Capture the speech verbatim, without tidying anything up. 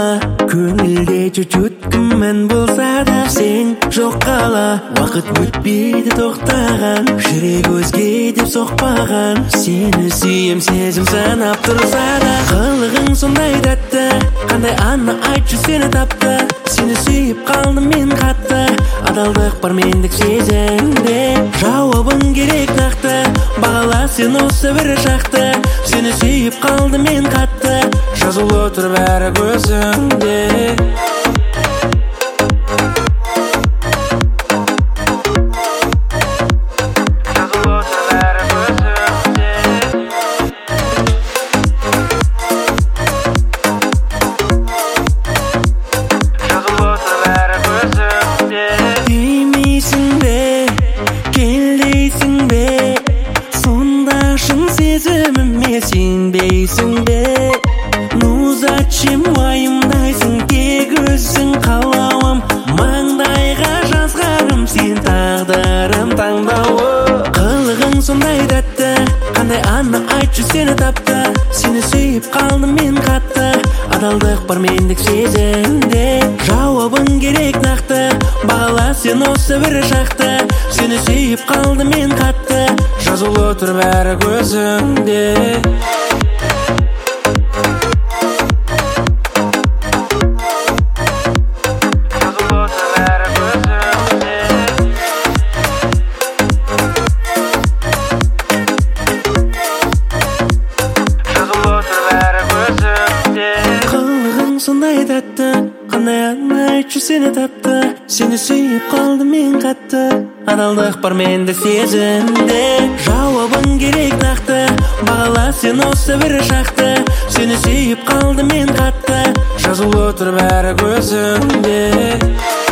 кала, көңілде чуть-чуть күмән болса да сен жоқ қала. Уақыт өтпейді тоқтаған, жүрек өзге деп соқпаған. Сені сүйем сезім санап тұрса да, қылығың сондай тәтті, қандай ана айтшы сені тапты. Сені сүйіп қалдым мен қатты, адалдық бар мендік сезімде. Жауабың керек нақты, бағала сен осы бір шақты. Сені сүйіп қалдым мен қатты, жазулы тұр бәрі көзіңде. Сезіміме сенбейсің бе? Ну зачем уайымдайсың, тек өзің қалауым. Маңдайға жазғаным сен тағдырым таңдауы. Қылығың сондай тәтті, қандай ана айтшы сені тапты. Сені сүйіп қалдым мен қатты, адалдық бар мендік сезімде. Жауабың керек нақты, бағала сен осы бір шақты. Сені сүйіп қалдым мен қатты, жазулы тұр бәрі көзіңде. Қылығың сондай тәтті, қандай ана айтшы сені тапты. Сені сүйіп қалдым мен қатты, адалдық бар менде сезімде. Жауабың керек нақты, бағала сен осы бір шақты. Сені сүйіп қалдым мен қатты, жазулы тұр бәрі көзіңде.